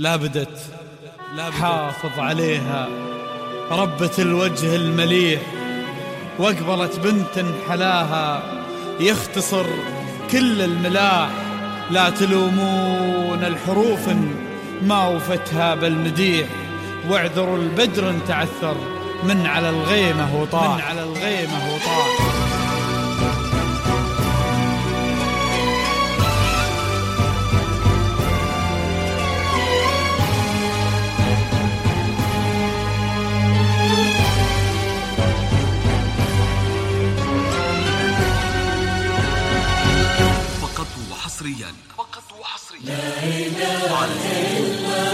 لابدت حافظ عليها ربة الوجه المليح، واقبلت بنت حلاها يختصر كل الملاح. لا تلومون الحروف ما وفتها بالمديح، واعذروا البدر تعثر من على الغيمة وطاح. فقط وحصريا لا إله إلا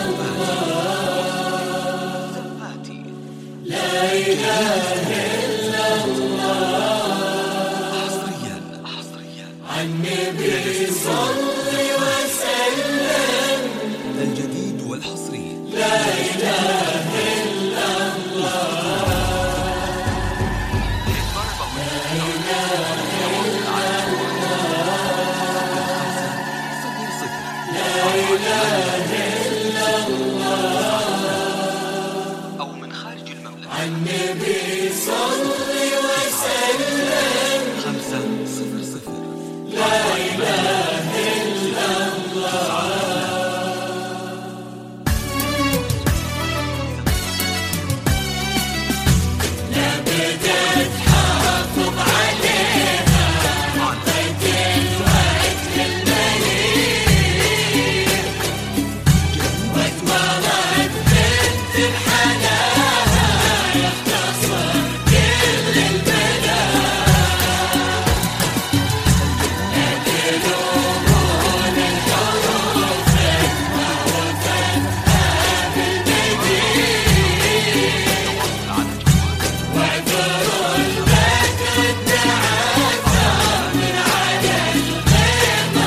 الله، لا إله إلا الله، حصريا عن النبي صل وسلم. الجديد والحصري لا إله إلا الله، لا إله إلا الله، أو من خارج المملكة. عن النبي صل وسلم 500. لا إله إلا الله. لابد تحافظ عليها عطيت الوقت المليح، واكبرت بنت حلاها يختصر كل البلاء. لا تلومون الحروف ما وفتها بالمديح، واعذروا البدر التعثر من على الغيمة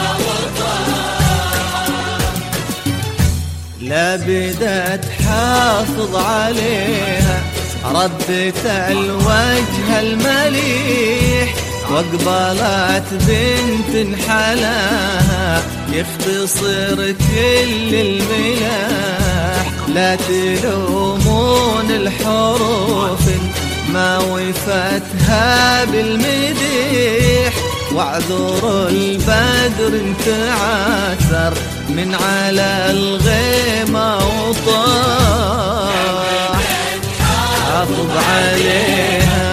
وطار. لابد تحافظ عليها ربة الوجه المليح، واقبلت بنت حلاها يختصر كل الملاح. لا تلومون الحروف ما وفتها بالمديح، واعذروا البدر تعثر من على الغيمة وطاح. حافظ عليها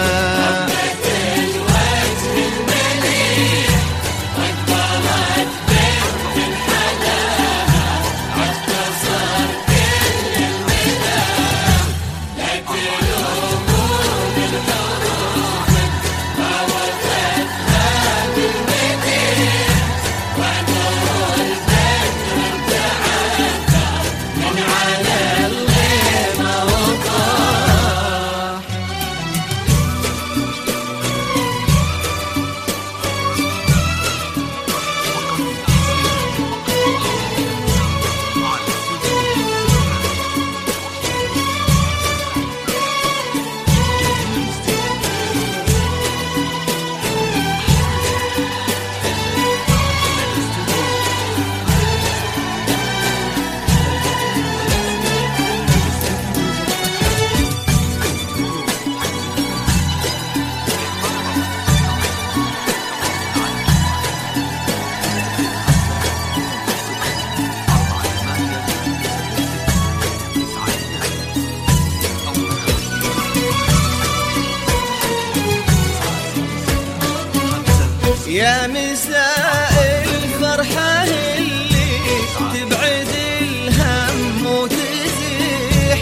يا مساء الفرحة اللي تبعد الهم وتزيح،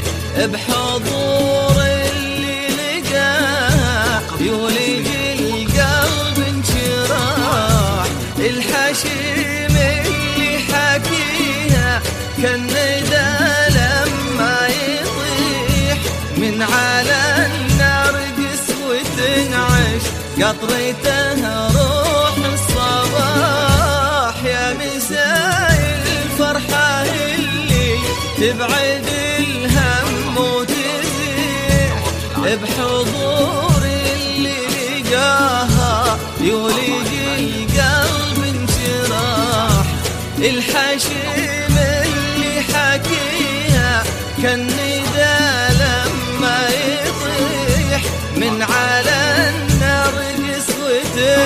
بحضور اللي لقاها يولج القلب انشراح. الحشيم اللي حكيها كالندى لما يطيح، من على النرجس وتنعش قطرتها روح الصباح. يا مساء الفرحة اللي تبعد الهم وتزيح، بحضور اللي لقاها يولج القلب انشراح. الحشيم اللي حكي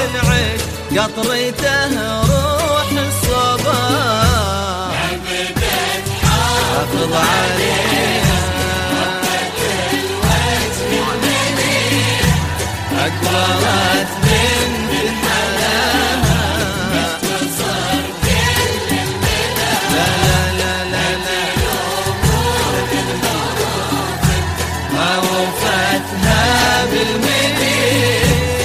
ينعش قطرته روح الصباح حافظ عليها أقبلت بنت حلاها لا لا لا لا لا ما وفتها بالمنين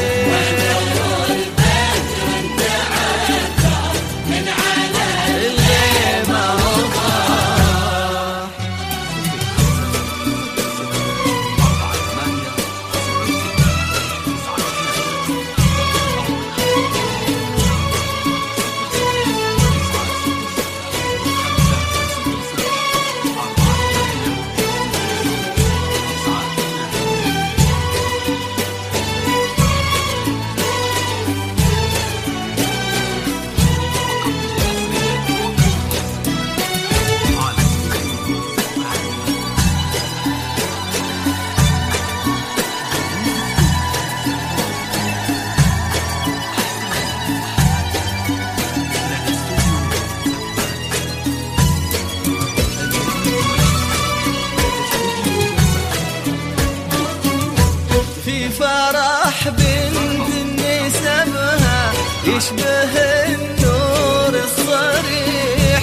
فرح بنت نسبها يشبه النور الصريح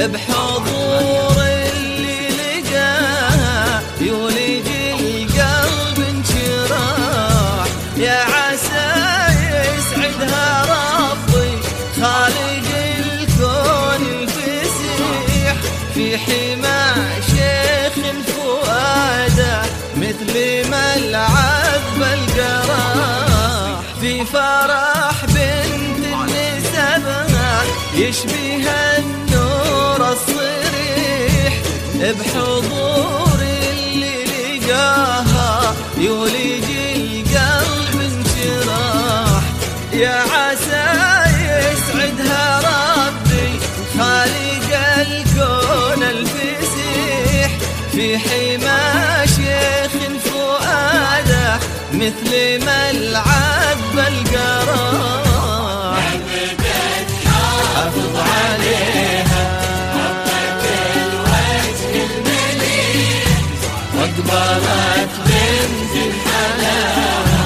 بحضور اللي لقاها يولج القلب انشراح يا عسى يسعدها ربي خالق الكون الفسيح في حمى شيخ فؤاده مثل ملعب بالقراح في فرح بنت نسبها يشبه النور الصريح بحضور اللي لقاها يولج القلب انشراح يا عسى يسعدها ربي خالق الكون الفسيح في حمى شيخ فؤاده مثل ملعب بالقراح حافظ عليها واقبلت بنت الحلال